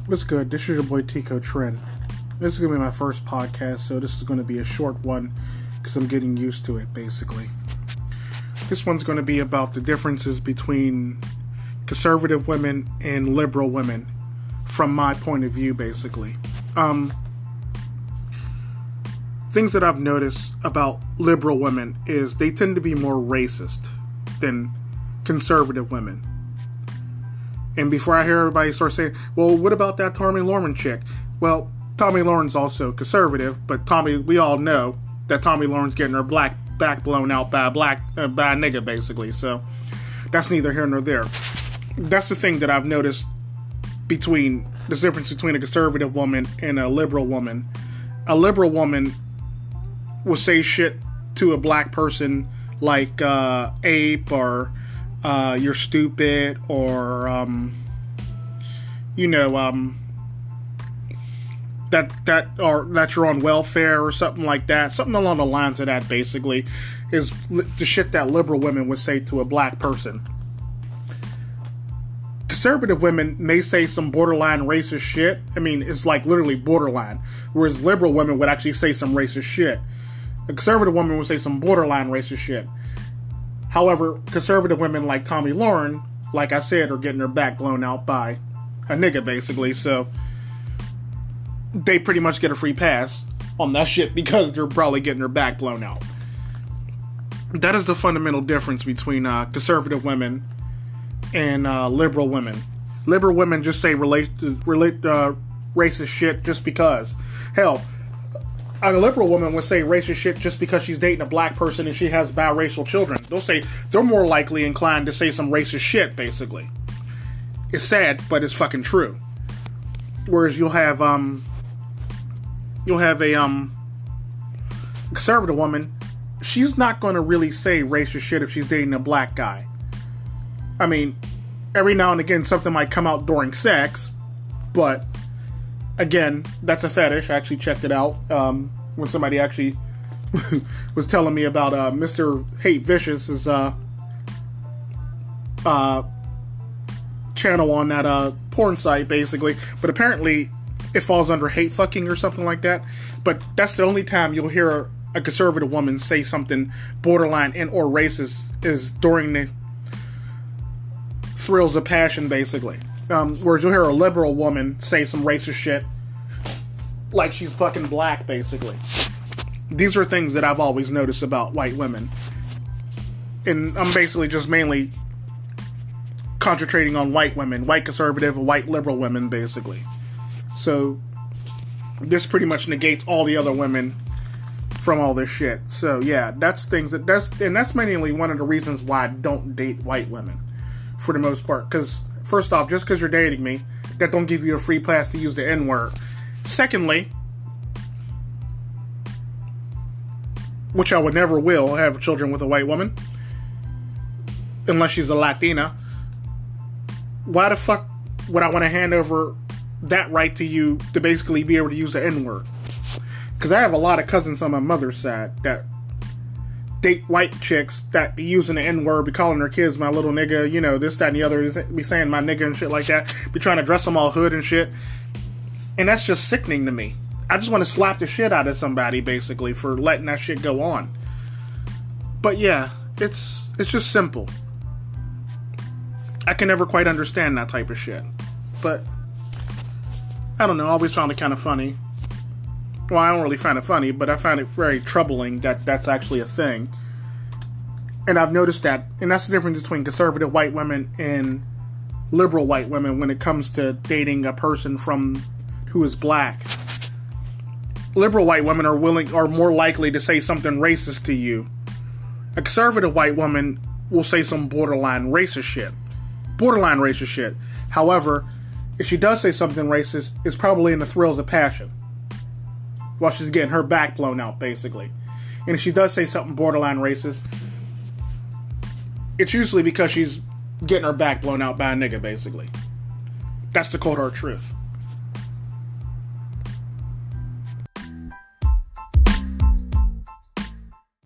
What's good? This is your boy Tico Trend. This is going to be my first podcast, so this is going to be a short one because I'm getting used to it, basically. This one's going to be about the differences between conservative women and liberal women from my point of view, basically. Things that I've noticed about liberal women is they tend to be more racist than conservative women. And before I hear everybody start saying, well, what about that Tomi Lahren chick? Well, Tomi Lahren's also conservative, but we all know that Tomi Lahren's getting her back blown out by a nigga, basically. So that's neither here nor there. That's the thing that I've noticed between the difference between a conservative woman and a liberal woman. A liberal woman will say shit to a black person like ape or you're stupid, or that you're on welfare or something like that. Something along the lines of that, basically, is the shit that liberal women would say to a black person. Conservative women may say some borderline racist shit. I mean, it's like literally borderline. Whereas liberal women would actually say some racist shit. A conservative woman would say some borderline racist shit. However, conservative women like Tomi Lahren, like I said, are getting their back blown out by a nigga, basically. So they pretty much get a free pass on that shit because they're probably getting their back blown out. That is the fundamental difference between conservative women and liberal women. Liberal women just say racist shit just because. Hell, a liberal woman would say racist shit just because she's dating a black person and she has biracial children. They're more likely inclined to say some racist shit, basically. It's sad, but it's fucking true. Whereas you'll have a conservative woman, she's not going to really say racist shit if she's dating a black guy. I mean, every now and again something might come out during sex, but again, that's a fetish. I actually checked it out when somebody actually was telling me about Mr. Hate Vicious's channel on that porn site, basically. But apparently, it falls under hate fucking or something like that. But that's the only time you'll hear a conservative woman say something borderline and or racist is during the thrills of passion, basically. Whereas you'll hear a liberal woman say some racist shit like she's fucking black, basically. These are things that I've always noticed about white women. And I'm basically just mainly concentrating on white women. White conservative, white liberal women, basically. So, this pretty much negates all the other women from all this shit. So, yeah, that's mainly one of the reasons why I don't date white women. For the most part. Because, first off, just because you're dating me, that don't give you a free pass to use the N-word. Secondly, which I would never will have children with a white woman, unless she's a Latina. Why the fuck would I want to hand over that right to you to basically be able to use the N-word? Because I have a lot of cousins on my mother's side that date white chicks that be using the N-word, be calling their kids my little nigga, this, that, and the other, be saying my nigga and shit like that, be trying to dress them all hood and shit. And that's just sickening to me. I just want to slap the shit out of somebody, basically, for letting that shit go on. But yeah, it's just simple. I can never quite understand that type of shit. But, I don't know, I always found it kind of funny. Well, I don't really find it funny, but I find it very troubling that that's actually a thing. And I've noticed that, and that's the difference between conservative white women and liberal white women when it comes to dating a person who is black. Liberal white women are more likely to say something racist to you. A conservative white woman will say some borderline racist shit. However, if she does say something racist, it's probably in the thrills of passion, while she's getting her back blown out, basically. And if she does say something borderline racist, it's usually because she's getting her back blown out by a nigga, basically. That's the cold hard truth.